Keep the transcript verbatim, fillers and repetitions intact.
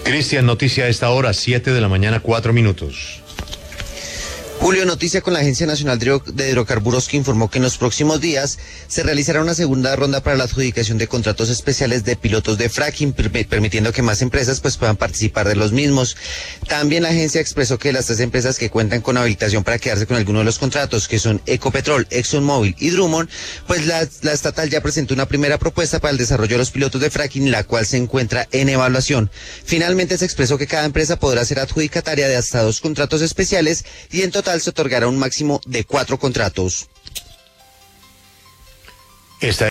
Cristian, noticia a esta hora, siete de la mañana, cuatro minutos. Julio, noticia con la Agencia Nacional de Hidrocarburos, que informó que en los próximos días se realizará una segunda ronda para la adjudicación de contratos especiales de pilotos de fracking, permitiendo que más empresas pues puedan participar de los mismos. También la agencia expresó que las tres empresas que cuentan con habilitación para quedarse con alguno de los contratos, que son Ecopetrol, ExxonMobil y Drummond, pues la, la estatal ya presentó una primera propuesta para el desarrollo de los pilotos de fracking, la cual se encuentra en evaluación. Finalmente se expresó que cada empresa podrá ser adjudicataria de hasta dos contratos especiales y en total se otorgará un máximo de cuatro contratos. Esta